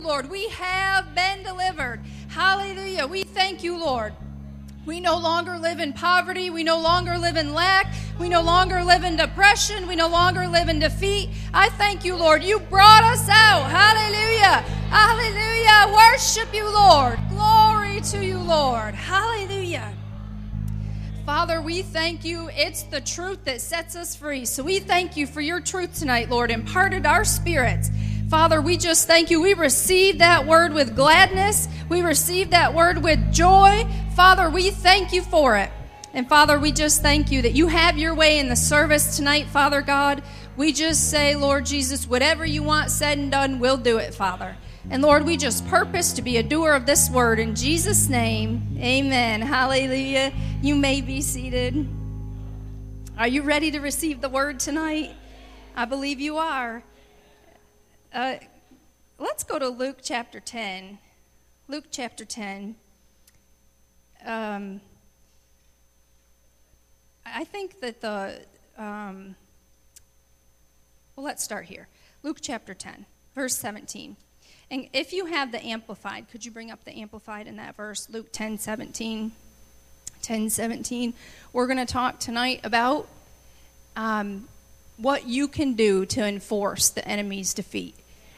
Lord, we have been delivered. Hallelujah. We thank you, Lord. We no longer live in poverty. We no longer live in lack. We no longer live in depression. We no longer live in defeat. I thank you, Lord. You brought us out. Hallelujah. Hallelujah. Worship you, Lord. Glory to you, Lord. Hallelujah. Father, we thank you. It's the truth that sets us free. So we thank you for your truth tonight, Lord. Imparted our spirits. Father, we just thank you. We receive that word with gladness. We receive that word with joy. Father, we thank you for it. And Father, we just thank you that you have your way in the service tonight, Father God. We just say, Lord Jesus, whatever you want said and done, we'll do it, Father. And Lord, we just purpose to be a doer of this word. In Jesus' name, amen. Hallelujah. You may be seated. Are you ready to receive the word tonight? I believe you are. Let's go to Luke chapter 10. Luke chapter 10. I think that let's start here. Luke chapter 10, verse 17. And if you have the Amplified, could you bring up the Amplified in that verse? Luke 10:17. 10:17. We're going to talk tonight about what you can do to enforce the enemy's defeat.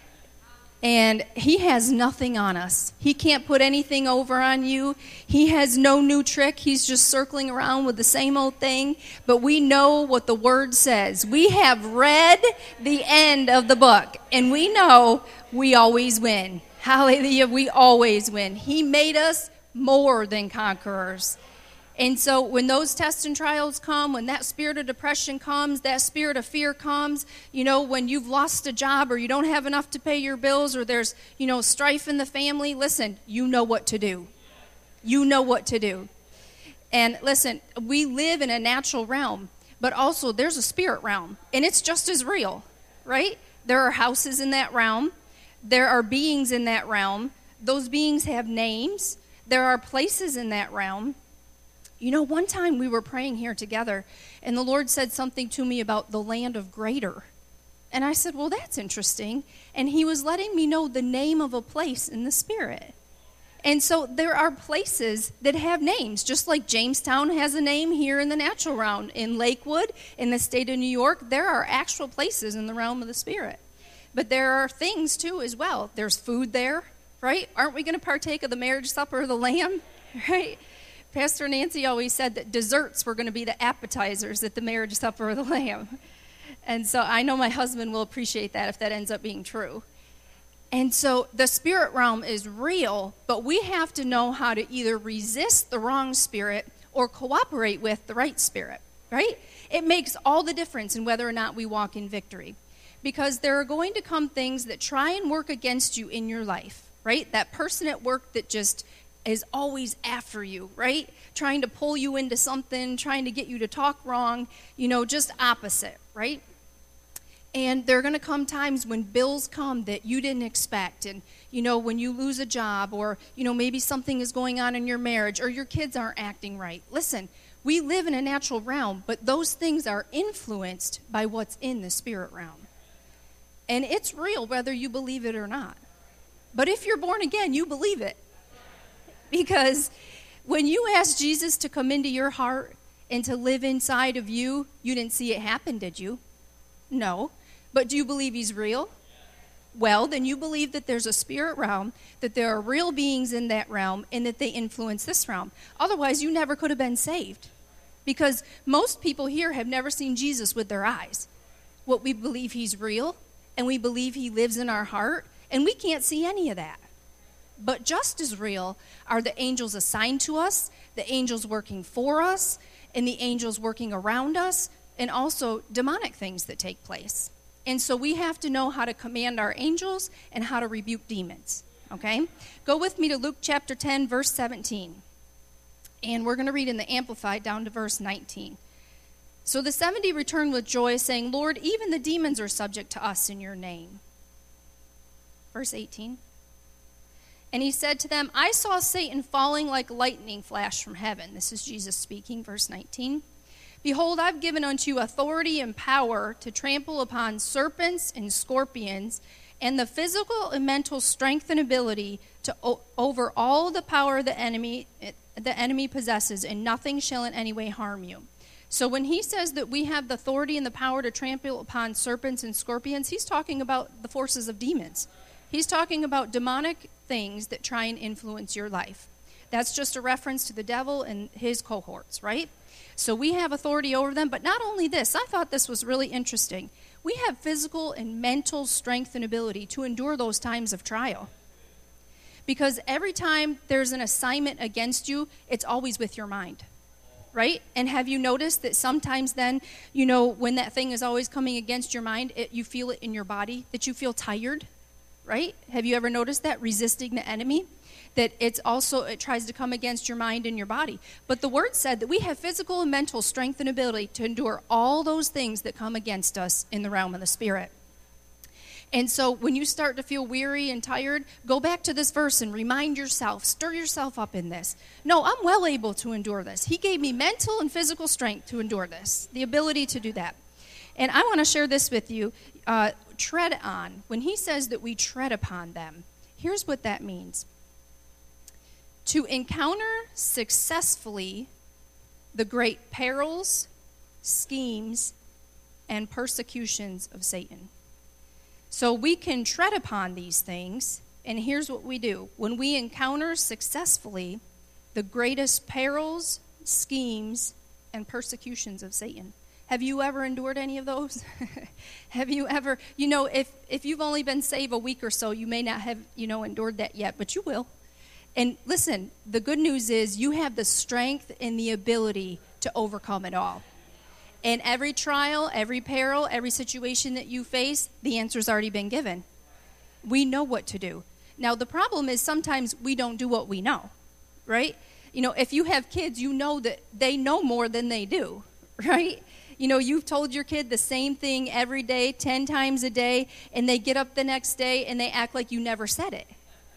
And he has nothing on us. He can't put anything over on you. He has no new trick. He's just circling around with the same old thing. But we know what the word says. We have read the end of the book. And we know we always win. Hallelujah, we always win. He made us more than conquerors. And so when those tests and trials come, when that spirit of depression comes, that spirit of fear comes, when you've lost a job or you don't have enough to pay your bills or there's, strife in the family, listen, you know what to do. You know what to do. And listen, we live in a natural realm, but also there's a spirit realm, and it's just as real, right? There are houses in that realm. There are beings in that realm. Those beings have names. There are places in that realm. One time we were praying here together, and the Lord said something to me about the land of greater. And I said, well, that's interesting. And he was letting me know the name of a place in the spirit. And so there are places that have names, just like Jamestown has a name here in the natural realm. In Lakewood, in the state of New York, there are actual places in the realm of the spirit. But there are things, too, as well. There's food there, right? Aren't we going to partake of the marriage supper of the Lamb, right? Pastor Nancy always said that desserts were going to be the appetizers at the marriage supper of the Lamb. And so I know my husband will appreciate that if that ends up being true. And so the spirit realm is real, but we have to know how to either resist the wrong spirit or cooperate with the right spirit, right? It makes all the difference in whether or not we walk in victory. Because there are going to come things that try and work against you in your life, right? That person at work that just is always after you, right? Trying to pull you into something, trying to get you to talk wrong, just opposite, right? And there are going to come times when bills come that you didn't expect. And, when you lose a job or, maybe something is going on in your marriage or your kids aren't acting right. Listen, we live in a natural realm, but those things are influenced by what's in the spirit realm. And it's real whether you believe it or not. But if you're born again, you believe it. Because when you asked Jesus to come into your heart and to live inside of you, you didn't see it happen, did you? No. But do you believe he's real? Well, then you believe that there's a spirit realm, that there are real beings in that realm, and that they influence this realm. Otherwise, you never could have been saved. Because most people here have never seen Jesus with their eyes. What we believe he's real, and we believe he lives in our heart, and we can't see any of that. But just as real are the angels assigned to us, the angels working for us, and the angels working around us, and also demonic things that take place. And so we have to know how to command our angels and how to rebuke demons, okay? Go with me to Luke chapter 10, verse 17. And we're going to read in the Amplified down to verse 19. So the 70 returned with joy, saying, Lord, even the demons are subject to us in your name. Verse 18. And he said to them, I saw Satan falling like lightning flash from heaven. This is Jesus speaking, verse 19. Behold, I've given unto you authority and power to trample upon serpents and scorpions and the physical and mental strength and ability to over all the power the enemy possesses, and nothing shall in any way harm you. So when he says that we have the authority and the power to trample upon serpents and scorpions, he's talking about the forces of demons. He's talking about demonic things that try and influence your life. That's just a reference to the devil and his cohorts, right? So we have authority over them, but not only this, I thought this was really interesting. We have physical and mental strength and ability to endure those times of trial. Because every time there's an assignment against you, it's always with your mind, right? And have you noticed that sometimes then, when that thing is always coming against your mind, you feel it in your body, that you feel tired, right? Have you ever noticed that? Resisting the enemy? That it tries to come against your mind and your body. But the word said that we have physical and mental strength and ability to endure all those things that come against us in the realm of the spirit. And so when you start to feel weary and tired, go back to this verse and remind yourself, stir yourself up in this. No, I'm well able to endure this. He gave me mental and physical strength to endure this, the ability to do that. And I want to share this with you. Tread on. When he says that we tread upon them, here's what that means. To encounter successfully the great perils, schemes, and persecutions of Satan. So we can tread upon these things, and here's what we do. When we encounter successfully the greatest perils, schemes, and persecutions of Satan. Have you ever endured any of those? Have you ever, if you've only been saved a week or so, you may not have, endured that yet, but you will. And listen, the good news is you have the strength and the ability to overcome it all. And every trial, every peril, every situation that you face, the answer's already been given. We know what to do. Now, the problem is sometimes we don't do what we know, right? If you have kids, you know that they know more than they do, right? You've told your kid the same thing every day, 10 times a day, and they get up the next day and they act like you never said it.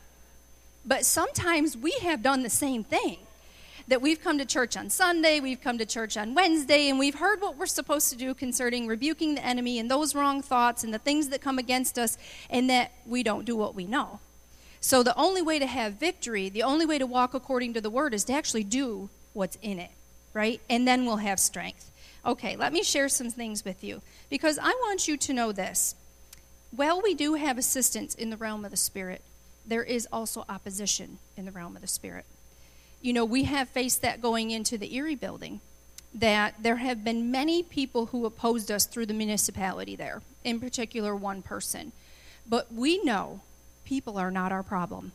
But sometimes we have done the same thing. That we've come to church on Sunday, we've come to church on Wednesday, and we've heard what we're supposed to do concerning rebuking the enemy and those wrong thoughts and the things that come against us, and that we don't do what we know. So the only way to have victory, the only way to walk according to the word is to actually do what's in it, right? And then we'll have strength. Okay, let me share some things with you, because I want you to know this. While we do have assistance in the realm of the Spirit, there is also opposition in the realm of the Spirit. We have faced that going into the Erie building, that there have been many people who opposed us through the municipality there, in particular one person. But we know people are not our problem.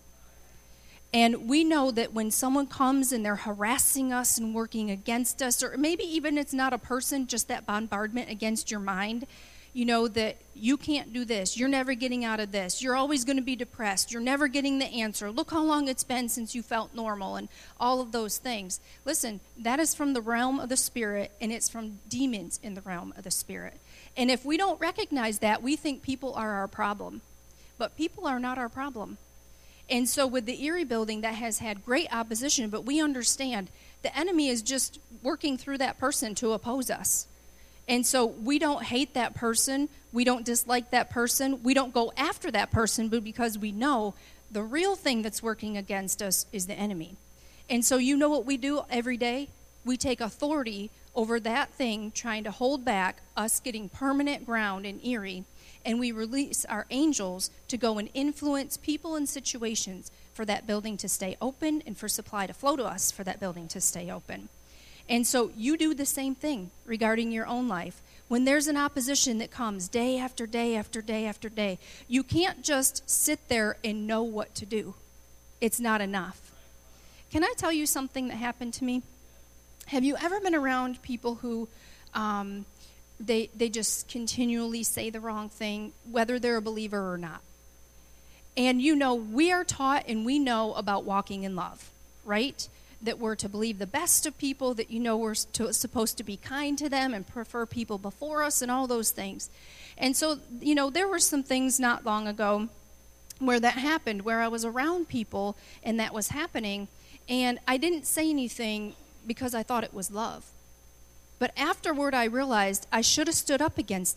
And we know that when someone comes and they're harassing us and working against us, or maybe even it's not a person, just that bombardment against your mind, that you can't do this, you're never getting out of this, you're always going to be depressed, you're never getting the answer, look how long it's been since you felt normal, and all of those things. Listen, that is from the realm of the Spirit, and it's from demons in the realm of the Spirit. And if we don't recognize that, we think people are our problem. But people are not our problem. And so with the Erie building, that has had great opposition, but we understand the enemy is just working through that person to oppose us. And so we don't hate that person, we don't dislike that person, we don't go after that person, but because we know the real thing that's working against us is the enemy. And so you know what we do every day? We take authority over that thing trying to hold back us getting permanent ground in Erie, and we release our angels to go and influence people and situations for that building to stay open and for supply to flow to us for that building to stay open. And so you do the same thing regarding your own life. When there's an opposition that comes day after day after day after day, you can't just sit there and know what to do. It's not enough. Can I tell you something that happened to me? Have you ever been around people who they just continually say the wrong thing, whether they're a believer or not? And we are taught and we know about walking in love, right? That we're to believe the best of people, that we're supposed to be kind to them and prefer people before us and all those things. And so, there were some things not long ago where that happened, where I was around people and that was happening, and I didn't say anything because I thought it was love. But afterward I realized I should have stood up against it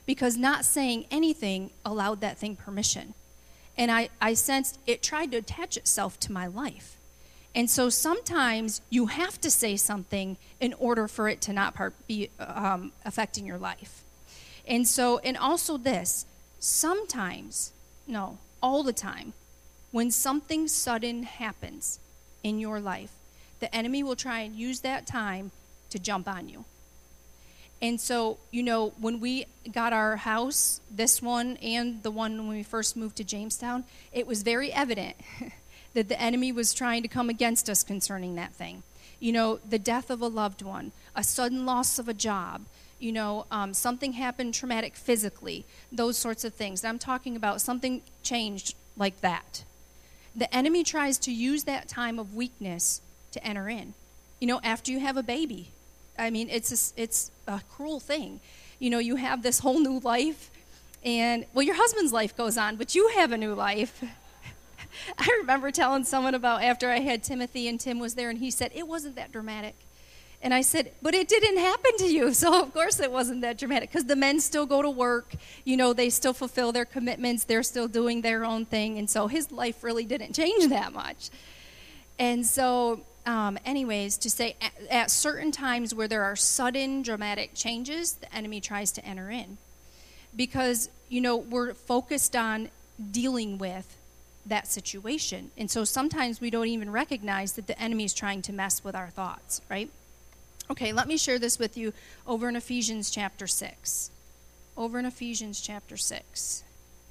because not saying anything allowed that thing permission. And I sensed it tried to attach itself to my life. And so sometimes you have to say something in order for it to not be affecting your life. And also this, sometimes, no, all the time, when something sudden happens in your life, the enemy will try and use that time to jump on you. And so, when we got our house, this one and the one when we first moved to Jamestown, it was very evident that the enemy was trying to come against us concerning that thing. The death of a loved one, a sudden loss of a job, something happened traumatic physically, those sorts of things. I'm talking about something changed like that. The enemy tries to use that time of weakness to enter in. After you have a baby, I mean, it's a cruel thing. You have this whole new life, and, your husband's life goes on, but you have a new life. I remember telling someone about after I had Timothy, and Tim was there, and he said, it wasn't that dramatic. And I said, but it didn't happen to you, so of course it wasn't that dramatic, because the men still go to work, they still fulfill their commitments, they're still doing their own thing, and so his life really didn't change that much. And so, anyways, to say at certain times where there are sudden dramatic changes, the enemy tries to enter in. Because, we're focused on dealing with that situation. And so sometimes we don't even recognize that the enemy is trying to mess with our thoughts, right? Okay, let me share this with you over in Ephesians chapter 6. Over in Ephesians chapter 6.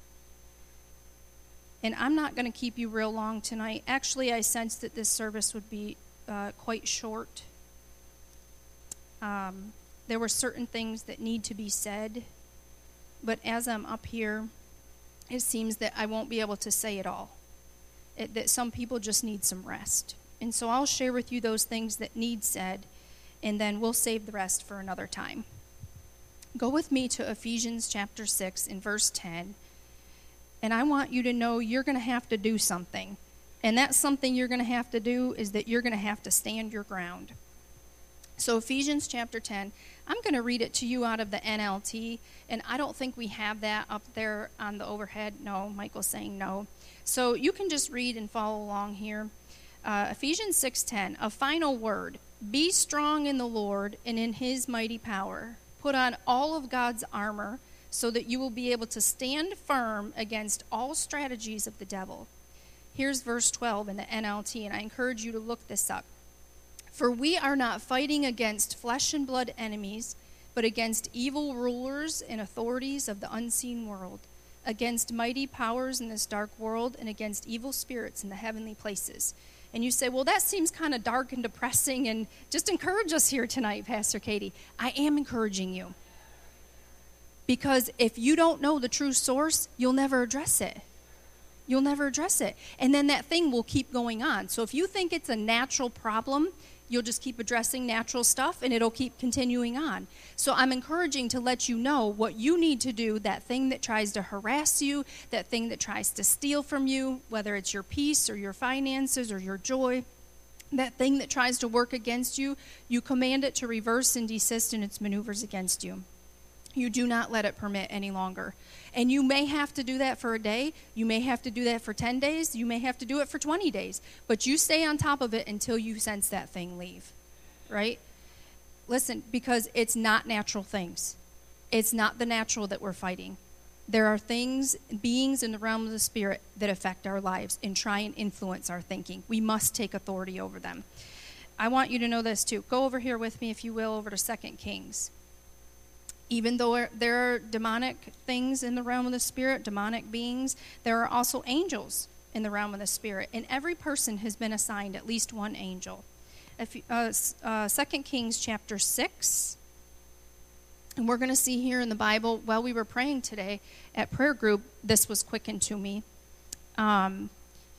And I'm not going to keep you real long tonight. Actually, I sensed that this service would be quite short. There were certain things that need to be said, but as I'm up here, it seems that I won't be able to say it all. That some people just need some rest. And so I'll share with you those things that need said, and then we'll save the rest for another time. Go with me to Ephesians chapter 6 in verse 10. And I want you to know you're going to have to do something. And that something you're going to have to do is that you're going to have to stand your ground. So Ephesians chapter 10, I'm going to read it to you out of the NLT, and I don't think we have that up there on the overhead. No, Michael's saying no. So you can just read and follow along here. Ephesians 6:10, a final word. Be strong in the Lord and in his mighty power. Put on all of God's armor so that you will be able to stand firm against all strategies of the devil. Here's verse 12 in the NLT, and I encourage you to look this up. For we are not fighting against flesh and blood enemies, but against evil rulers and authorities of the unseen world, against mighty powers in this dark world, and against evil spirits in the heavenly places. And you say, well, that seems kind of dark and depressing, and just encourage us here tonight, Pastor Katie. I am encouraging you. Because if you don't know the true source, you'll never address it. You'll never address it. And then that thing will keep going on. So if you think it's a natural problem, you'll just keep addressing natural stuff, and it'll keep continuing on. So I'm encouraging to let you know what you need to do, that thing that tries to harass you, that thing that tries to steal from you, whether it's your peace or your finances or your joy, that thing that tries to work against you, you command it to reverse and desist in its maneuvers against you. You do not let it permit any longer. And you may have to do that for a day. You may have to do that for 10 days. You may have to do it for 20 days. But you stay on top of it until you sense that thing leave. Right? Listen, because it's not natural things. It's not the natural that we're fighting. There are things, beings in the realm of the spirit that affect our lives and try and influence our thinking. We must take authority over them. I want you to know this too. Go over here with me, if you will, over to 2 Kings. Even though there are demonic things in the realm of the spirit, demonic beings, there are also angels in the realm of the spirit. And every person has been assigned at least one angel. 2 Kings chapter 6. And we're going to see here in the Bible, while we were praying today at prayer group, this was quickened to me. And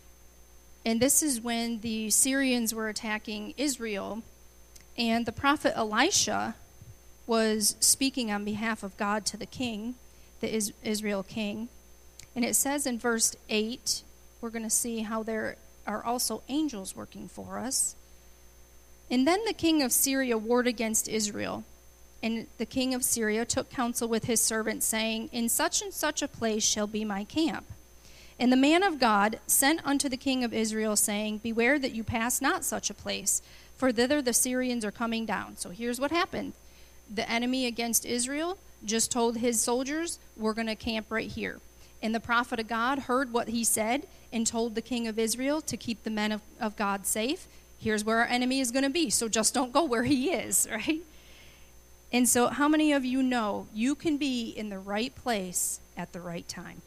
this is when the Syrians were attacking Israel. And the prophet Elisha was speaking on behalf of God to the king, the Israel king. And it says in verse 8, we're going to see how there are also angels working for us. And then the king of Syria warred against Israel. And the king of Syria took counsel with his servants, saying, In such and such a place shall be my camp. And the man of God sent unto the king of Israel, saying, Beware that you pass not such a place, for thither the Syrians are coming down. So here's what happened. The enemy against Israel just told his soldiers, we're going to camp right here. And the prophet of God heard what he said and told the king of Israel to keep the men of God safe. Here's where our enemy is going to be, so just don't go where he is, right? And so how many of you know you can be in the right place at the right time?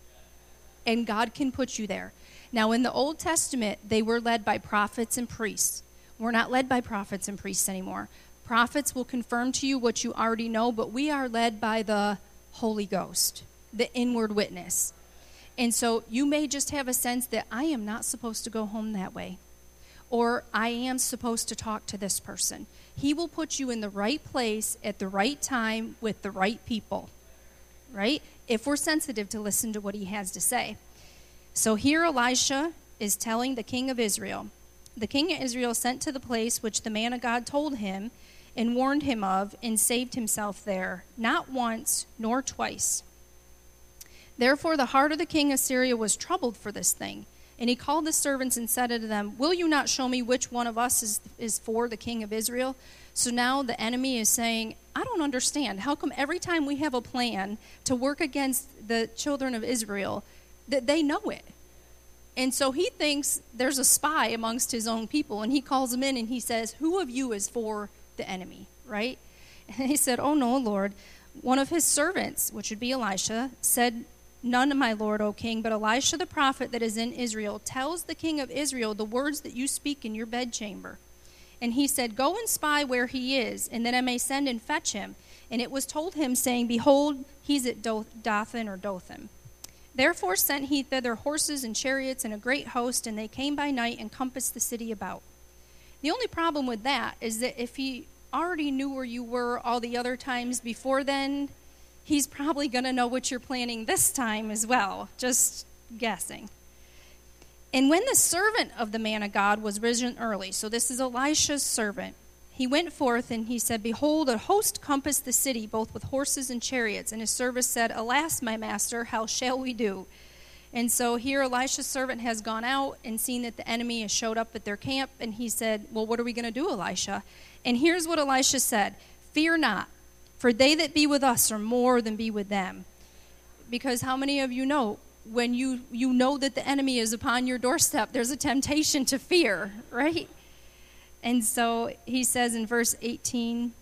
And God can put you there. Now, in the Old Testament, they were led by prophets and priests. We're not led by prophets and priests anymore. Prophets will confirm to you what you already know, but we are led by the Holy Ghost, the inward witness. And so you may just have a sense that I am not supposed to go home that way, or I am supposed to talk to this person. He will put you in the right place at the right time with the right people, right? If we're sensitive to listen to what he has to say. So here Elisha is telling the king of Israel. The king of Israel sent to the place which the man of God told him and warned him of, and saved himself there, not once nor twice. Therefore the heart of the king of Syria was troubled for this thing. And he called the servants and said unto them, Will you not show me which one of us is for the king of Israel? So now the enemy is saying, I don't understand. How come every time we have a plan to work against the children of Israel, that they know it? And so he thinks there's a spy amongst his own people. And he calls them in and he says, Who of you is for the enemy, right? And he said, Oh no, Lord. One of his servants, which would be Elisha, said, None, my lord, O king, but Elisha the prophet that is in Israel tells the king of Israel the words that you speak in your bedchamber. And he said, Go and spy where he is, and then I may send and fetch him. And it was told him, saying, Behold, he's at Dothan or Dothan. Therefore sent he thither horses and chariots and a great host, and they came by night and compassed the city about. The only problem with that is that if he already knew where you were all the other times before then, he's probably going to know what you're planning this time as well. Just guessing. And when the servant of the man of God was risen early, so this is Elisha's servant, he went forth and he said, Behold, a host compassed the city, both with horses and chariots. And his servant said, Alas, my master, how shall we do? And so here Elisha's servant has gone out and seen that the enemy has showed up at their camp. And he said, Well, what are we going to do, Elisha? And here's what Elisha said, Fear not, for they that be with us are more than be with them. Because how many of you know, when you know that the enemy is upon your doorstep, there's a temptation to fear, right? And so he says in verse 17,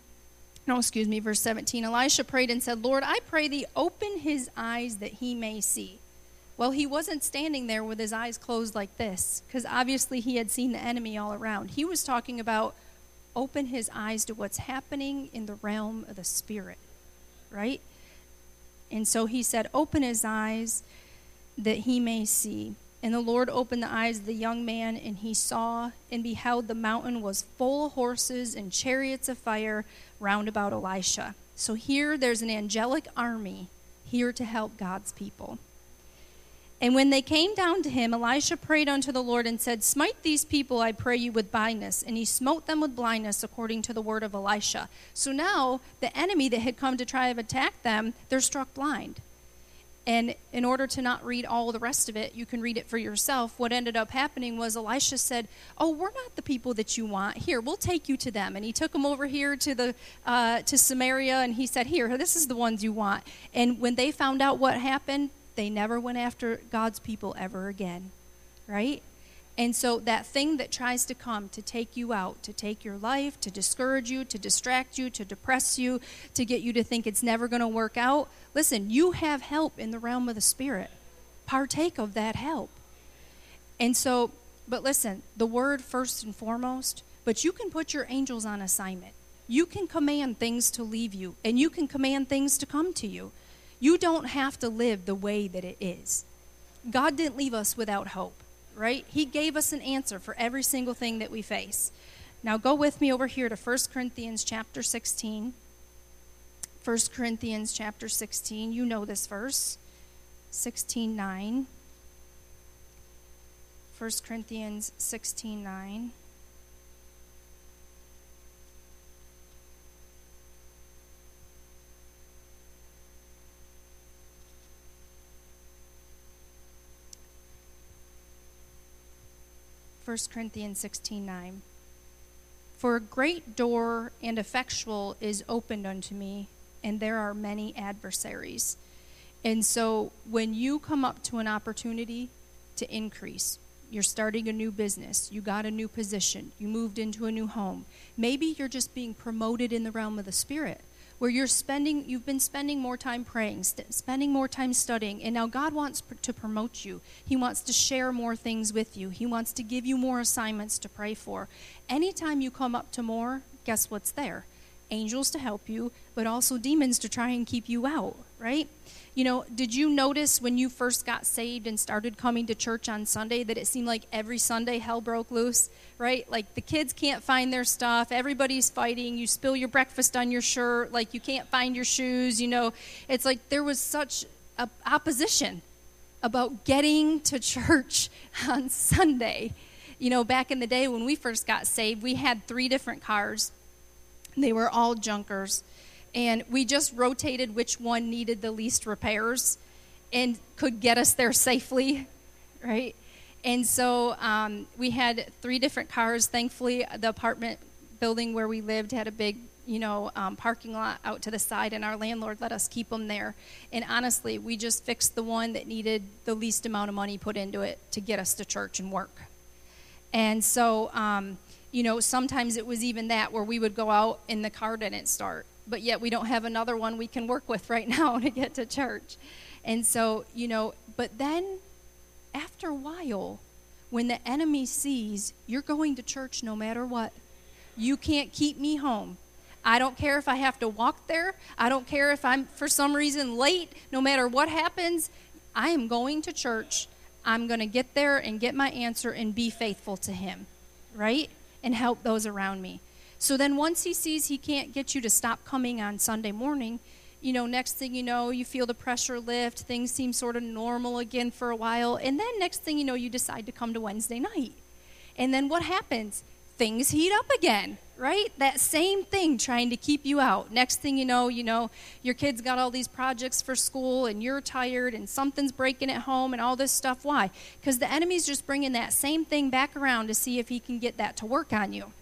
Elisha prayed and said, Lord, I pray thee, open his eyes that he may see. Well, he wasn't standing there with his eyes closed like this, because obviously he had seen the enemy all around. He was talking about open his eyes to what's happening in the realm of the spirit, right? And so he said, open his eyes that he may see. And the Lord opened the eyes of the young man, and he saw and beheld the mountain was full of horses and chariots of fire round about Elisha. So here there's an angelic army here to help God's people. And when they came down to him, Elisha prayed unto the Lord and said, Smite these people, I pray you, with blindness. And he smote them with blindness according to the word of Elisha. So now the enemy that had come to try to attack them, they're struck blind. And in order to not read all the rest of it, you can read it for yourself. What ended up happening was Elisha said, Oh, we're not the people that you want. Here, we'll take you to them. And he took them over here to Samaria, and he said, Here, this is the ones you want. And when they found out what happened, they never went after God's people ever again, right? And so that thing that tries to come to take you out, to take your life, to discourage you, to distract you, to depress you, to get you to think it's never going to work out, listen, you have help in the realm of the Spirit. Partake of that help. And so, but listen, the word first and foremost, but you can put your angels on assignment. You can command things to leave you, and you can command things to come to you. You don't have to live the way that it is. God didn't leave us without hope, right? He gave us an answer for every single thing that we face. Now go with me over here to 1 Corinthians chapter 16. 1 Corinthians chapter 16, you know this verse, 16:9. 1 Corinthians 16:9. 1 Corinthians 16:9. For a great door and effectual is opened unto me, and there are many adversaries. And so when you come up to an opportunity to increase, you're starting a new business, you got a new position, you moved into a new home, maybe you're just being promoted in the realm of the Spirit, where you've been spending more time praying, spending more time studying, and now God wants to promote you. He wants to share more things with you. He wants to give you more assignments to pray for. Anytime you come up to more, guess what's there? Angels to help you, but also demons to try and keep you out, right? You know, did you notice when you first got saved and started coming to church on Sunday that it seemed like every Sunday hell broke loose, right? Like the kids can't find their stuff, everybody's fighting, you spill your breakfast on your shirt, like you can't find your shoes, you know. It's like there was such a opposition about getting to church on Sunday. You know, back in the day when we first got saved, we had 3 different cars. They were all junkers. And we just rotated which one needed the least repairs and could get us there safely, right? And so we had 3 different cars. Thankfully, the apartment building where we lived had a big, parking lot out to the side, and our landlord let us keep them there. And honestly, we just fixed the one that needed the least amount of money put into it to get us to church and work. And so, sometimes it was even that where we would go out and the car didn't start. But yet we don't have another one we can work with right now to get to church. And so, but then after a while, when the enemy sees you're going to church no matter what, you can't keep me home. I don't care if I have to walk there. I don't care if I'm for some reason late. No matter what happens, I am going to church. I'm going to get there and get my answer and be faithful to him, right? And help those around me. So then once he sees he can't get you to stop coming on Sunday morning, next thing you know, you feel the pressure lift, things seem sort of normal again for a while, and then next thing you know, you decide to come to Wednesday night. And then what happens? Things heat up again, right? That same thing trying to keep you out. Next thing you know, your kids got all these projects for school and you're tired and something's breaking at home and all this stuff. Why? Because the enemy's just bringing that same thing back around to see if he can get that to work on you.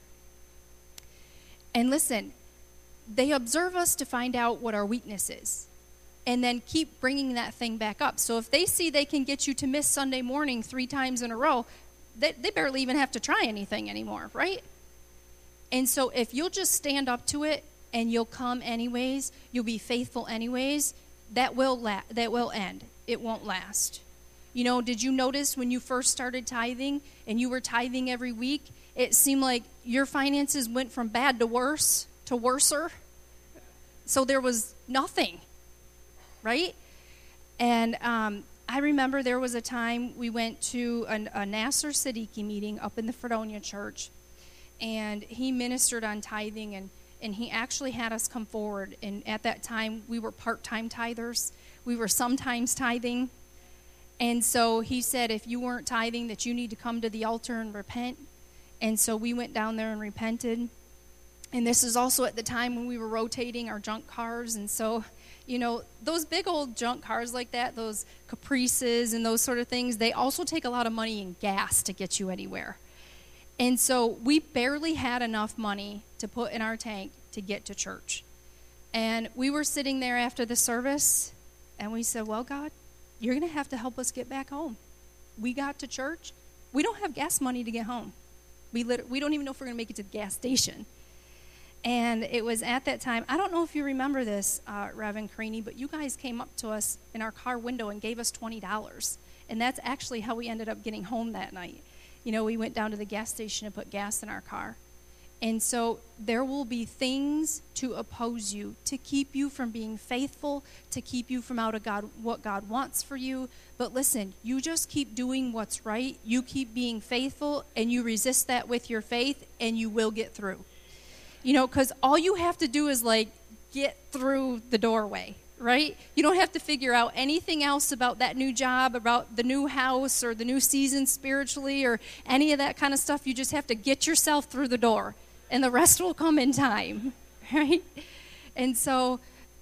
And listen, they observe us to find out what our weakness is and then keep bringing that thing back up. So if they see they can get you to miss Sunday morning 3 times in a row, they barely even have to try anything anymore, right? And so if you'll just stand up to it and you'll come anyways, you'll be faithful anyways, that will end. It won't last. Did you notice when you first started tithing and you were tithing every week, it seemed like your finances went from bad to worse to worser? So there was nothing, right? And I remember there was a time we went to a Nasser Siddiqui meeting up in the Fredonia Church, and he ministered on tithing, and he actually had us come forward. And at that time, we were part-time tithers. We were sometimes tithing. And so he said, if you weren't tithing, that you need to come to the altar and repent. And so we went down there and repented. And this is also at the time when we were rotating our junk cars. And so, those big old junk cars like that, those Caprices and those sort of things, they also take a lot of money in gas to get you anywhere. And so we barely had enough money to put in our tank to get to church. And we were sitting there after the service, and we said, well, God, you're going to have to help us get back home. We got to church. We don't have gas money to get home. We don't even know if we're going to make it to the gas station. And it was at that time, I don't know if you remember this, Reverend Creaney, but you guys came up to us in our car window and gave us $20. And that's actually how we ended up getting home that night. We went down to the gas station and put gas in our car. And so there will be things to oppose you, to keep you from being faithful, to keep you from out of God, what God wants for you. But listen, you just keep doing what's right. You keep being faithful, and you resist that with your faith, and you will get through. Because all you have to do is, get through the doorway, right? You don't have to figure out anything else about that new job, about the new house, or the new season spiritually, or any of that kind of stuff. You just have to get yourself through the door. And the rest will come in time, right? And so,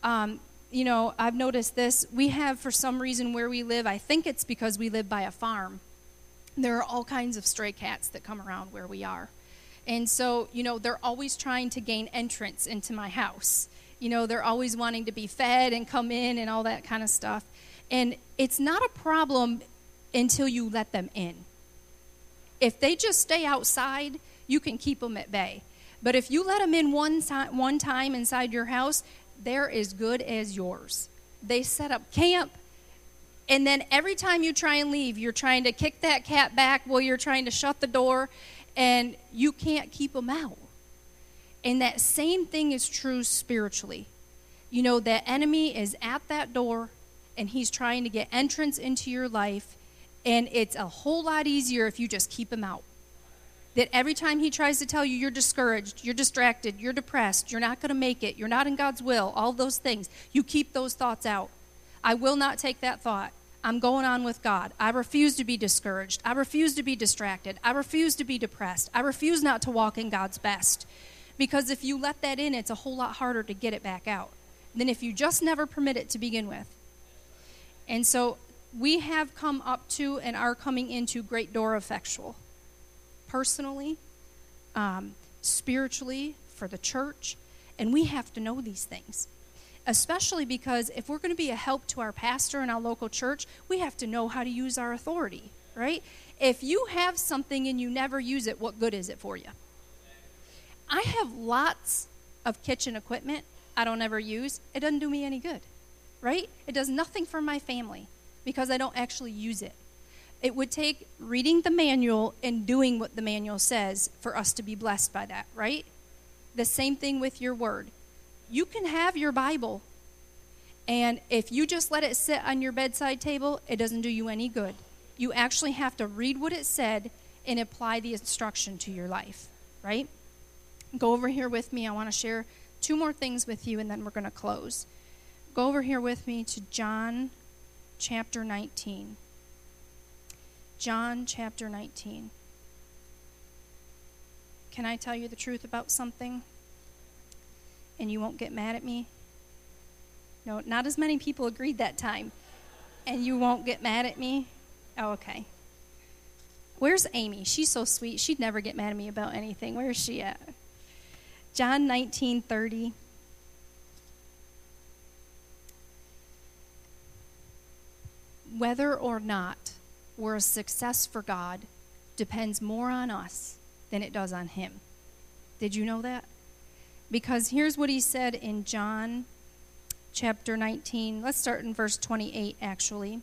I've noticed this. We have, for some reason, where we live, I think it's because we live by a farm, there are all kinds of stray cats that come around where we are. And so, they're always trying to gain entrance into my house. They're always wanting to be fed and come in and all that kind of stuff. And it's not a problem until you let them in. If they just stay outside, you can keep them at bay. But if you let them in one time inside your house, they're as good as yours. They set up camp, and then every time you try and leave, you're trying to kick that cat back while you're trying to shut the door, and you can't keep them out. And that same thing is true spiritually. That enemy is at that door, and he's trying to get entrance into your life, and it's a whole lot easier if you just keep him out. That every time he tries to tell you you're discouraged, you're distracted, you're depressed, you're not going to make it, you're not in God's will, all those things, you keep those thoughts out. I will not take that thought. I'm going on with God. I refuse to be discouraged. I refuse to be distracted. I refuse to be depressed. I refuse not to walk in God's best. Because if you let that in, it's a whole lot harder to get it back out than if you just never permit it to begin with. And so we have come up to and are coming into Great Door Effectual. Personally, spiritually, for the church, and we have to know these things. Especially because if we're going to be a help to our pastor and our local church, we have to know how to use our authority, right? If you have something and you never use it, what good is it for you? I have lots of kitchen equipment I don't ever use. It doesn't do me any good, right? It does nothing for my family because I don't actually use it. It would take reading the manual and doing what the manual says for us to be blessed by that, right? The same thing with your word. You can have your Bible, and if you just let it sit on your bedside table, it doesn't do you any good. You actually have to read what it said and apply the instruction to your life, right? Go over here with me. I want to share 2 more things with you, and then we're going to close. Go over here with me to John chapter 19. John chapter 19. Can I tell you the truth about something? And you won't get mad at me? No, not as many people agreed that time. And you won't get mad at me? Oh, okay. Where's Amy? She's so sweet. She'd never get mad at me about anything. Where is she at? John 19:30. Whether or not we're a success for God depends more on us than it does on him. Did you know that? Because here's what he said in John chapter 19. Let's start in verse 28, actually.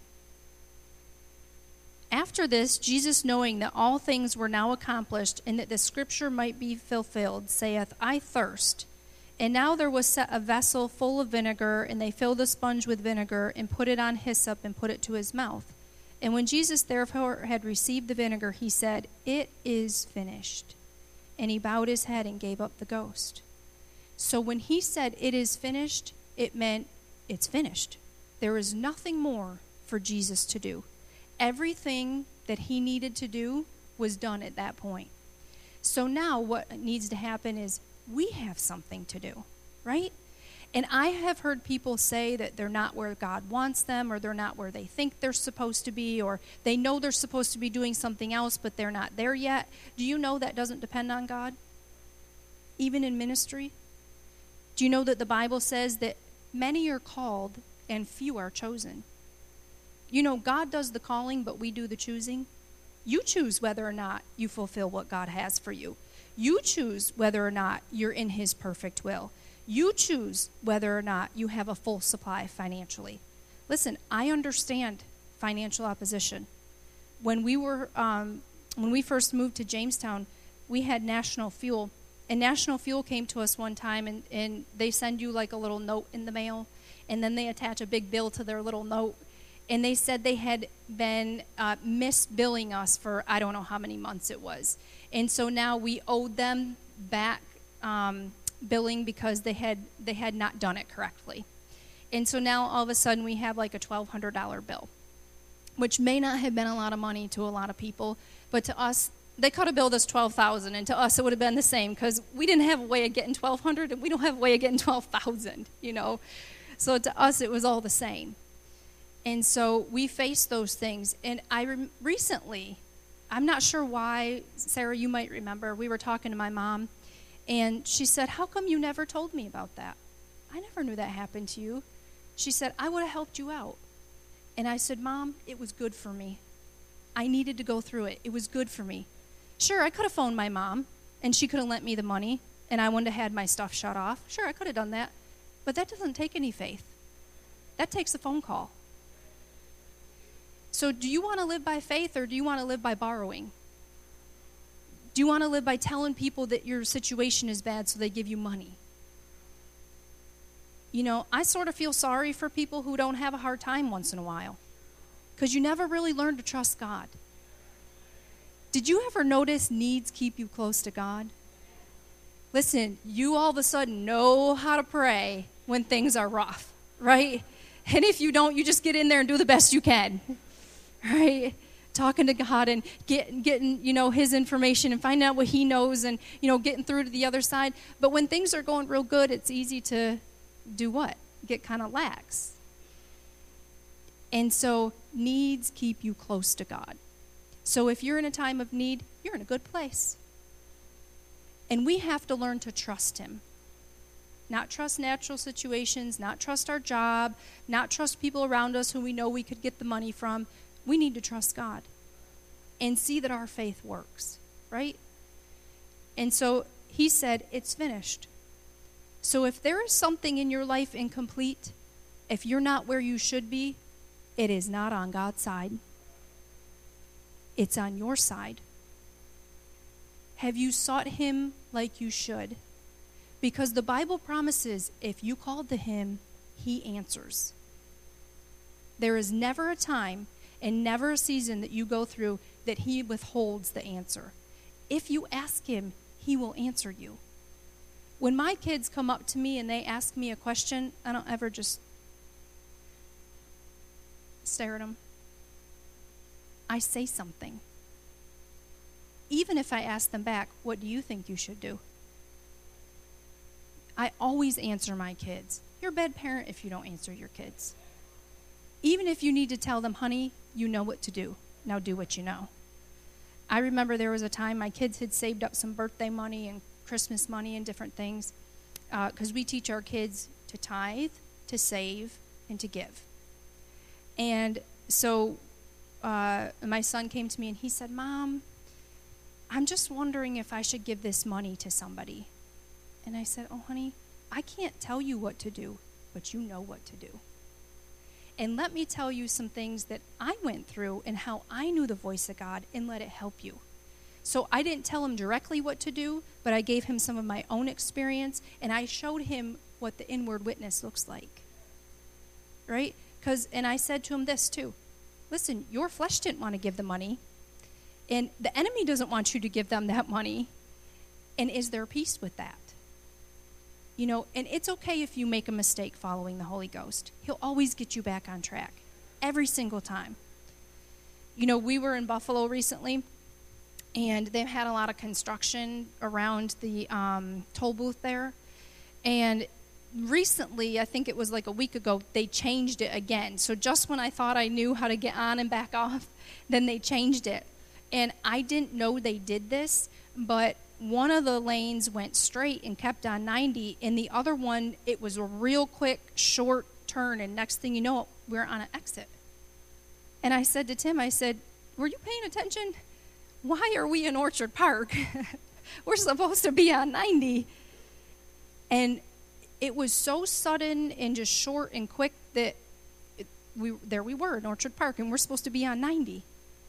After this, Jesus, knowing that all things were now accomplished, and that the scripture might be fulfilled, saith, I thirst. And now there was set a vessel full of vinegar, and they filled a sponge with vinegar, and put it on hyssop, and put it to his mouth. And when Jesus therefore had received the vinegar, he said, It is finished. And he bowed his head and gave up the ghost. So when he said, It is finished, it meant it's finished. There is nothing more for Jesus to do. Everything that he needed to do was done at that point. So now what needs to happen is we have something to do, right? And I have heard people say that they're not where God wants them, or they're not where they think they're supposed to be, or they know they're supposed to be doing something else, but they're not there yet. Do you know that doesn't depend on God? Even in ministry? Do you know that the Bible says that many are called and few are chosen? You know, God does the calling, but we do the choosing. You choose whether or not you fulfill what God has for you. You choose whether or not you're in his perfect will. You choose whether or not you have a full supply financially. Listen, I understand financial opposition. When we first moved to Jamestown, we had National Fuel. And National Fuel came to us one time, and they send you like a little note in the mail, and then they attach a big bill to their little note. And they said they had been misbilling us for I don't know how many months it was. And so now we owed them back billing because they had not done it correctly. And so now all of a sudden we have like a $1,200 bill, which may not have been a lot of money to a lot of people, but to us, they could have billed us $12,000, and to us it would have been the same because we didn't have a way of getting $1,200, and we don't have a way of getting $12,000, you know. So to us it was all the same. And so we faced those things. And recently, I'm not sure why. Sarah, you might remember. We were talking to my mom, and she said, how come you never told me about that? I never knew that happened to you. She said, I would have helped you out. And I said, Mom, it was good for me. I needed to go through it. It was good for me. Sure, I could have phoned my mom, and she could have lent me the money, and I wouldn't have had my stuff shut off. Sure, I could have done that. But that doesn't take any faith. That takes a phone call. So do you want to live by faith, or do you want to live by borrowing? Do you want to live by telling people that your situation is bad so they give you money? You know, I sort of feel sorry for people who don't have a hard time once in a while, because you never really learn to trust God. Did you ever notice needs keep you close to God? Listen, you all of a sudden know how to pray when things are rough, right? And if you don't, you just get in there and do the best you can, right? Talking to God and getting, you know, his information and finding out what he knows and, you know, getting through to the other side. But when things are going real good, it's easy to do what? Get kind of lax. And so needs keep you close to God. So if you're in a time of need, you're in a good place. And we have to learn to trust him. Not trust natural situations, not trust our job, not trust people around us who we know we could get the money from. We need to trust God and see that our faith works, right? And so he said, it's finished. So if there is something in your life incomplete, if you're not where you should be, it is not on God's side. It's on your side. Have you sought him like you should? Because the Bible promises if you call to him, he answers. There is never a time and never a season that you go through that he withholds the answer. If you ask him, he will answer you. When my kids come up to me and they ask me a question, I don't ever just stare at them. I say something. Even if I ask them back, what do you think you should do? I always answer my kids. You're a bad parent if you don't answer your kids. Even if you need to tell them, honey, you know what to do. Now do what you know. I remember there was a time my kids had saved up some birthday money and Christmas money and different things, because we teach our kids to tithe, to save, and to give. And so my son came to me and he said, Mom, I'm just wondering if I should give this money to somebody. And I said, oh, honey, I can't tell you what to do, but you know what to do. And let me tell you some things that I went through and how I knew the voice of God and let it help you. So I didn't tell him directly what to do, but I gave him some of my own experience, and I showed him what the inward witness looks like. Right? And I said to him this too. Listen, your flesh didn't want to give the money, and the enemy doesn't want you to give them that money. And is there peace with that? You know, and it's okay if you make a mistake following the Holy Ghost. He'll always get you back on track. Every single time. You know, we were in Buffalo recently, and they've had a lot of construction around the toll booth there. And recently, I think it was like a week ago, they changed it again. So just when I thought I knew how to get on and back off, then they changed it. And I didn't know they did this, but one of the lanes went straight and kept on 90, and the other one, it was a real quick, short turn, and next thing you know, we're on an exit. And I said to Tim, I said, were you paying attention? Why are we in Orchard Park? We're supposed to be on 90. And it was so sudden and just short and quick that there we were in Orchard Park, and we're supposed to be on 90.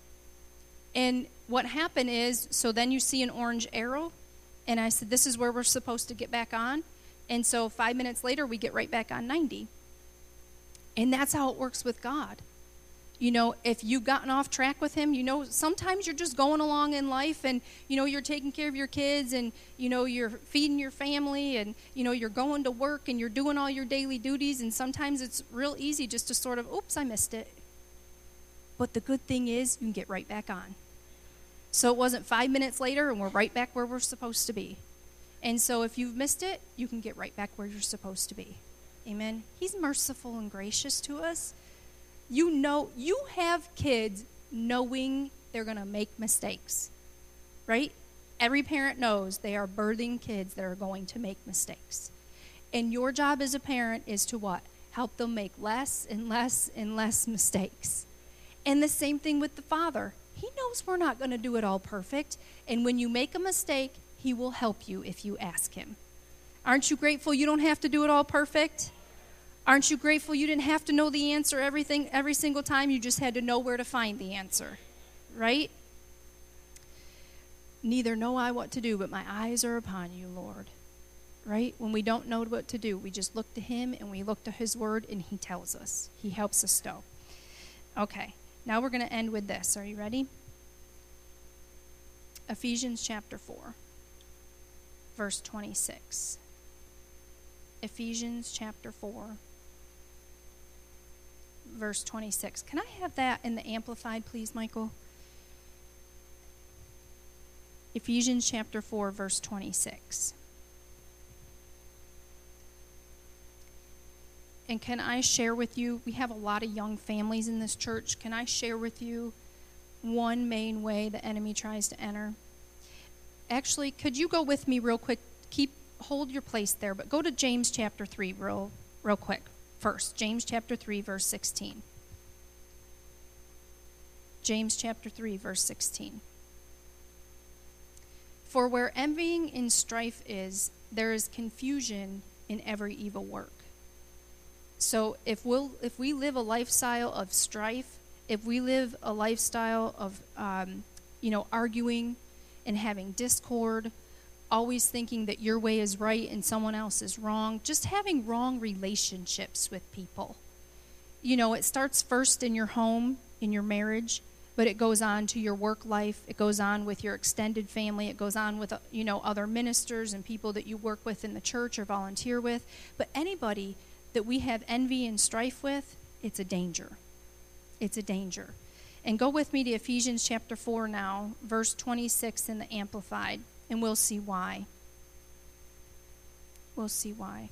And what happened is, so then you see an orange arrow, and I said, this is where we're supposed to get back on. And so 5 minutes later, we get right back on 90. And that's how it works with God. You know, if you've gotten off track with him, you know, sometimes you're just going along in life and, you know, you're taking care of your kids and, you know, you're feeding your family and, you know, you're going to work and you're doing all your daily duties. And sometimes it's real easy just to sort of, oops, I missed it. But the good thing is you can get right back on. So it wasn't 5 minutes later and we're right back where we're supposed to be. And so if you've missed it, you can get right back where you're supposed to be. Amen. He's merciful and gracious to us. You know, you have kids knowing they're going to make mistakes, right? Every parent knows they are birthing kids that are going to make mistakes. And your job as a parent is to what? Help them make less and less and less mistakes. And the same thing with the Father. He knows we're not going to do it all perfect. And when you make a mistake, he will help you if you ask him. Aren't you grateful you don't have to do it all perfect? Aren't you grateful you didn't have to know the answer every single time? You just had to know where to find the answer, right? Neither know I what to do, but my eyes are upon you, Lord. Right? When we don't know what to do, we just look to him and we look to his word and he tells us. He helps us know. Okay, now we're going to end with this. Are you ready? Ephesians chapter 4, verse 26. Ephesians chapter 4, verse 26. Can I have that in the Amplified, please, Michael? Ephesians chapter 4, verse 26. And can I share with you, we have a lot of young families in this church. Can I share with you one main way the enemy tries to enter? Actually, could you go with me real quick? Hold your place there, but go to James chapter 3 real quick first. James chapter 3, verse 16. James chapter 3, verse 16. For where envying and strife is, there is confusion in every evil work. So if we live a lifestyle of strife, if we live a lifestyle of arguing and having discord, always thinking that your way is right and someone else is wrong, just having wrong relationships with people. It starts first in your home, in your marriage, but it goes on to your work life. It goes on with your extended family. It goes on with, other ministers and people that you work with in the church or volunteer with. But anybody that we have envy and strife with, it's a danger. It's a danger. And go with me to Ephesians chapter 4 now, verse 26 in the Amplified, and we'll see why. We'll see why.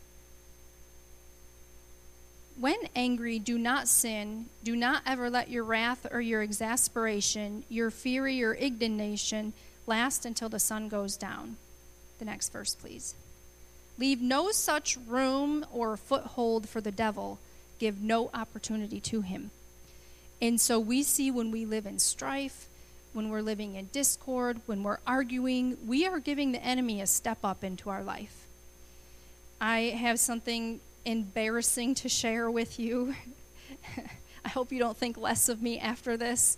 When angry, do not sin. Do not ever let your wrath or your exasperation, your fury or indignation last until the sun goes down. The next verse, please. Leave no such room or foothold for the devil. Give no opportunity to him. And so we see when we live in strife, when we're living in discord, when we're arguing, we are giving the enemy a step up into our life. I have something embarrassing to share with you. I hope you don't think less of me after this.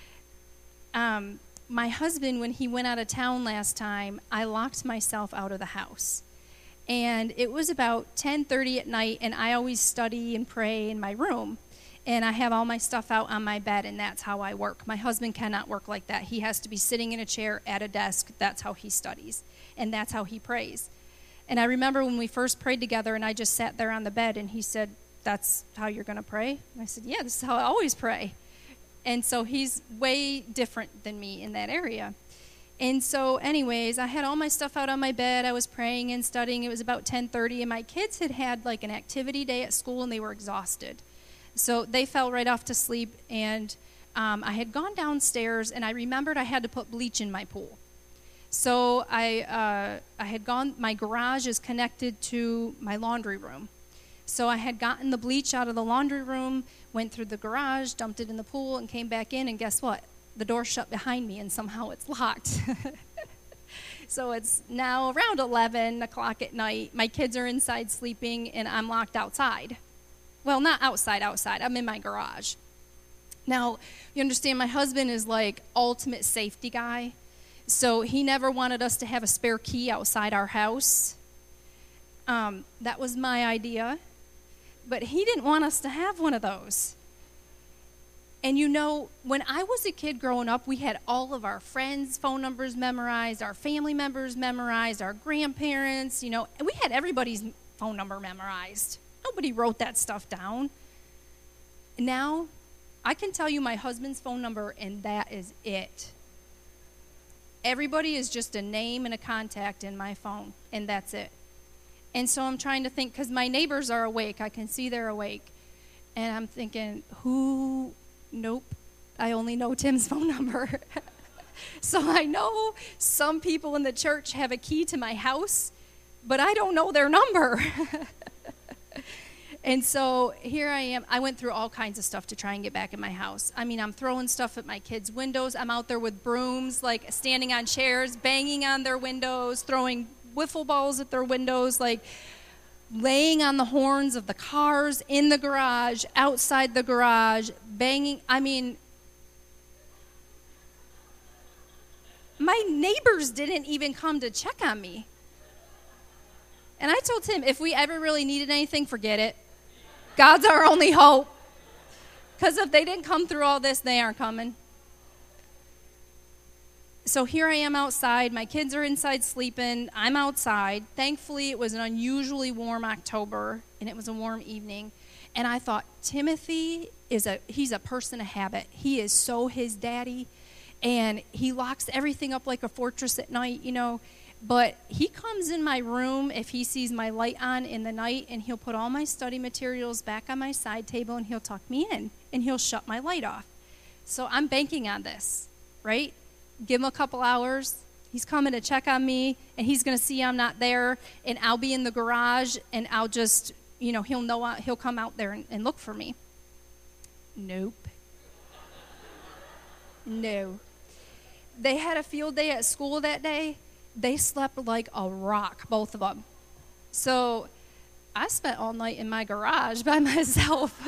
My husband, when he went out of town last time, I locked myself out of the house. And it was about 10:30 at night, and I always study and pray in my room. And I have all my stuff out on my bed, and that's how I work. My husband cannot work like that. He has to be sitting in a chair at a desk. That's how he studies, and that's how he prays. And I remember when we first prayed together, and I just sat there on the bed, and he said, "That's how you're going to pray?" And I said, "Yeah, this is how I always pray." And so he's way different than me in that area. And so anyways, I had all my stuff out on my bed. I was praying and studying. It was about 10:30, and my kids had like an activity day at school, and they were exhausted. So they fell right off to sleep, and I had gone downstairs, and I remembered I had to put bleach in my pool. So I had gone, my garage is connected to my laundry room. So I had gotten the bleach out of the laundry room, went through the garage, dumped it in the pool, and came back in, and guess what? The door shut behind me, and somehow it's locked. So it's now around 11 o'clock at night. My kids are inside sleeping, and I'm locked outside. Well, not outside. I'm in my garage. Now, you understand, my husband is like ultimate safety guy. So he never wanted us to have a spare key outside our house. That was my idea. But he didn't want us to have one of those. And when I was a kid growing up, we had all of our friends' phone numbers memorized, our family members memorized, our grandparents, and we had everybody's phone number memorized. Nobody wrote that stuff down. Now, I can tell you my husband's phone number, and that is it. Everybody is just a name and a contact in my phone, and that's it. And so I'm trying to think, because my neighbors are awake. I can see they're awake. And I'm thinking, nope, I only know Tim's phone number. So I know some people in the church have a key to my house, but I don't know their number. And so here I am. I went through all kinds of stuff to try and get back in my house. I mean, I'm throwing stuff at my kids' windows. I'm out there with brooms, like standing on chairs, banging on their windows, throwing wiffle balls at their windows, like laying on the horns of the cars in the garage, outside the garage, banging. I mean, my neighbors didn't even come to check on me. And I told Tim, if we ever really needed anything, forget it. God's our only hope. Because if they didn't come through all this, they aren't coming. So here I am outside. My kids are inside sleeping. I'm outside. Thankfully, it was an unusually warm October, and it was a warm evening. And I thought, Timothy, he's a person of habit. He is so his daddy, and he locks everything up like a fortress at night, you know. But he comes in my room if he sees my light on in the night, and he'll put all my study materials back on my side table, and he'll tuck me in, and he'll shut my light off. So I'm banking on this, right? Give him a couple hours. He's coming to check on me, and he's going to see I'm not there, and I'll be in the garage, and I'll just, you know, he'll come out there and look for me. Nope. No. They had a field day at school that day. They slept like a rock, both of them. So I spent all night in my garage by myself.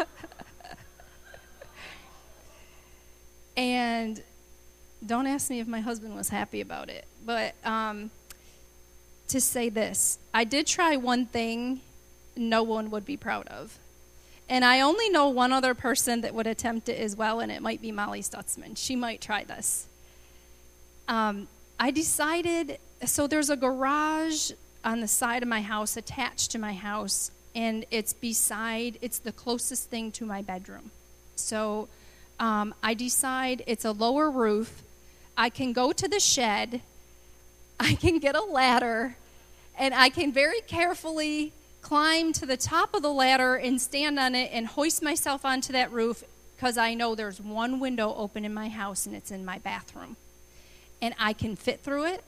And don't ask me if my husband was happy about it. But to say this, I did try one thing no one would be proud of. And I only know one other person that would attempt it as well, and it might be Molly Stutzman. She might try this. I decided, so there's a garage on the side of my house, attached to my house, and it's the closest thing to my bedroom. So I decide it's a lower roof. I can go to the shed, I can get a ladder, and I can very carefully climb to the top of the ladder and stand on it and hoist myself onto that roof, because I know there's one window open in my house, and it's in my bathroom. And I can fit through it,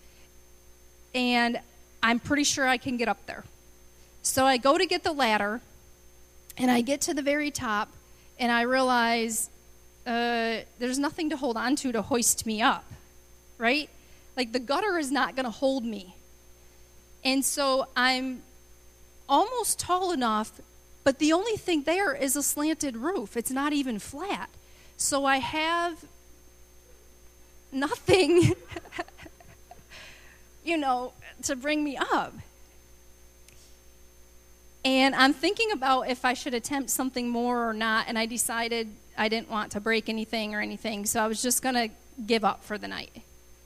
and I'm pretty sure I can get up there. So I go to get the ladder, and I get to the very top, and I realize there's nothing to hold on to hoist me up, right? Like, the gutter is not going to hold me. And so I'm almost tall enough, but the only thing there is a slanted roof. It's not even flat. So I have nothing, you know, to bring me up. And I'm thinking about if I should attempt something more or not, and I decided I didn't want to break anything or anything, so I was just going to give up for the night.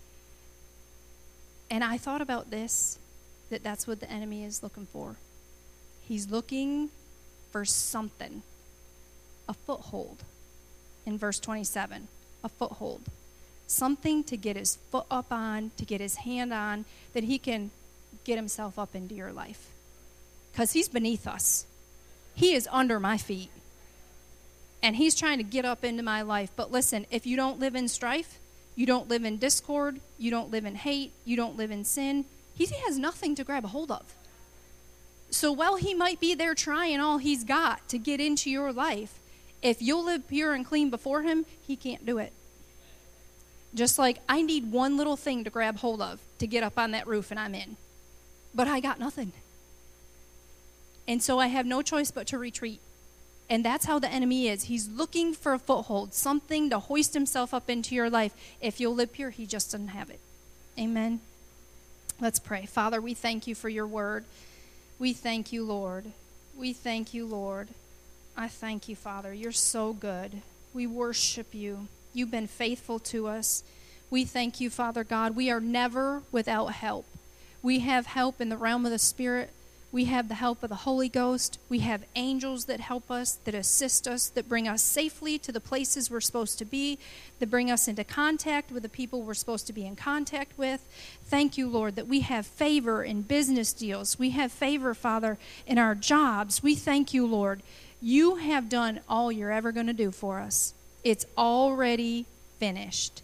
And I thought about this, that's what the enemy is looking for. He's looking for something, a foothold. In verse 27, a foothold. Something to get his foot up on, to get his hand on, that he can get himself up into your life. Because he's beneath us. He is under my feet. And he's trying to get up into my life. But listen, if you don't live in strife, you don't live in discord, you don't live in hate, you don't live in sin, he has nothing to grab a hold of. So while he might be there trying all he's got to get into your life, if you'll live pure and clean before him, he can't do it. Just like I need one little thing to grab hold of to get up on that roof and I'm in. But I got nothing. And so I have no choice but to retreat. And that's how the enemy is. He's looking for a foothold, something to hoist himself up into your life. If you'll live pure, he just doesn't have it. Amen. Let's pray. Father, we thank you for your word. We thank you, Lord. We thank you, Lord. I thank you, Father. You're so good. We worship you. You've been faithful to us. We thank you, Father God. We are never without help. We have help in the realm of the Spirit. We have the help of the Holy Ghost. We have angels that help us, that assist us, that bring us safely to the places we're supposed to be, that bring us into contact with the people we're supposed to be in contact with. Thank you, Lord, that we have favor in business deals. We have favor, Father, in our jobs. We thank you, Lord. You have done all you're ever going to do for us. It's already finished.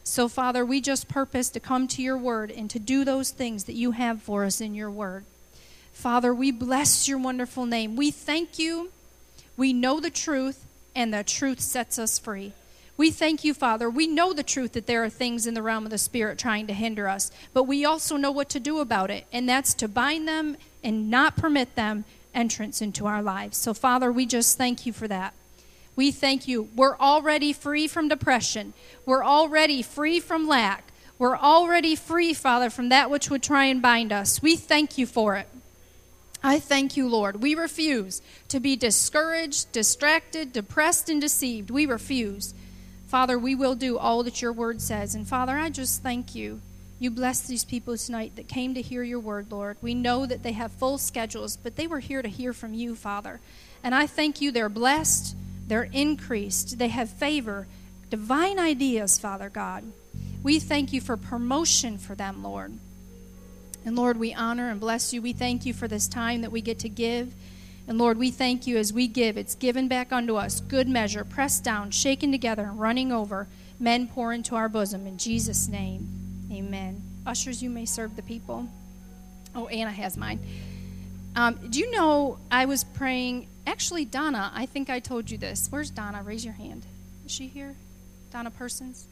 So, Father, we just purpose to come to your word and to do those things that you have for us in your word. Father, we bless your wonderful name. We thank you. We know the truth, and the truth sets us free. We thank you, Father. We know the truth that there are things in the realm of the Spirit trying to hinder us, but we also know what to do about it, and that's to bind them and not permit them entrance into our lives. So, Father, we just thank you for that. We thank you. We're already free from depression. We're already free from lack. We're already free, Father, from that which would try and bind us. We thank you for it. I thank you, Lord. We refuse to be discouraged, distracted, depressed, and deceived. We refuse. Father, we will do all that your word says. And Father, I just thank you. You bless these people tonight that came to hear your word, Lord. We know that they have full schedules, but they were here to hear from you, Father. And I thank you. They're blessed. They're increased. They have favor, divine ideas, Father God. We thank you for promotion for them, Lord. And Lord, we honor and bless you. We thank you for this time that we get to give. And Lord, we thank you as we give. It's given back unto us, good measure, pressed down, shaken together, and running over. Men pour into our bosom. In Jesus' name, amen. Ushers, you may serve the people. Oh, Anna has mine. Do you know I was praying, actually, Donna, I think I told you this. Where's Donna? Raise your hand. Is she here? Donna Persons?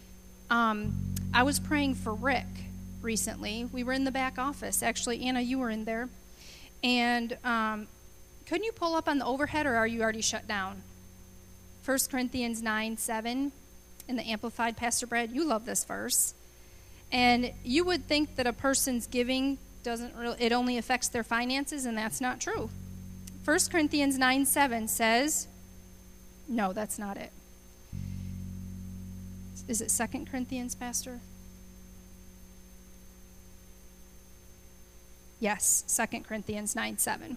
I was praying for Rick recently. We were in the back office. Actually, Anna, you were in there. And couldn't you pull up on the overhead, or are you already shut down? 1 Corinthians 9:7 in the Amplified. Pastor Brad, you love this verse. And you would think that a person's giving it only affects their finances, and that's not true. 1 Corinthians 9:7 says, no, that's not it. Is it 2 Corinthians, Pastor? Yes, 2 Corinthians 9:7.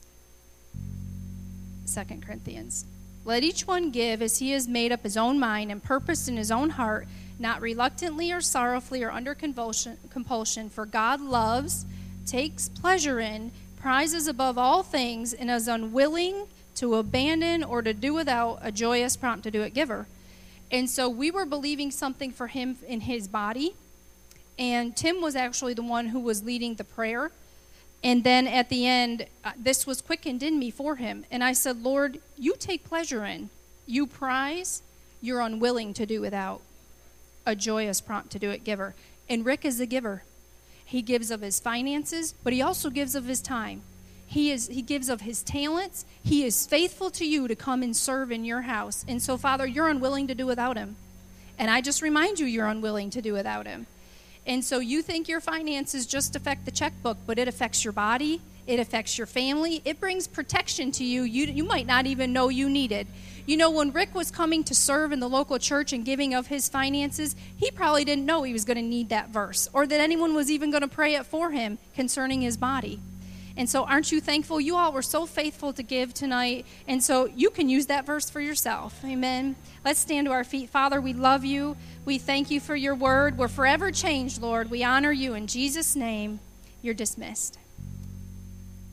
2 Corinthians. Let each one give as he has made up his own mind and purposed in his own heart, not reluctantly or sorrowfully or under compulsion, for God loves, takes pleasure in, prizes above all things, and is unwilling to abandon or to do without a joyous, prompt-to-do-it giver. And so we were believing something for him in his body, and Tim was actually the one who was leading the prayer. And then at the end, this was quickened in me for him. And I said, Lord, you take pleasure in, you prize, you're unwilling to do without a joyous, prompt-to-do-it giver. And Rick is a giver. He gives of his finances, but he also gives of his time. He gives of his talents. He is faithful to you to come and serve in your house. And so, Father, you're unwilling to do without him. And I just remind you, you're unwilling to do without him. And so you think your finances just affect the checkbook, but it affects your body. It affects your family. It brings protection to you. You might not even know you need it. You know, when Rick was coming to serve in the local church and giving of his finances, he probably didn't know he was going to need that verse, or that anyone was even going to pray it for him concerning his body. And so aren't you thankful? You all were so faithful to give tonight, and so you can use that verse for yourself. Amen. Let's stand to our feet. Father, we love you. We thank you for your word. We're forever changed, Lord. We honor you in Jesus' name. You're dismissed.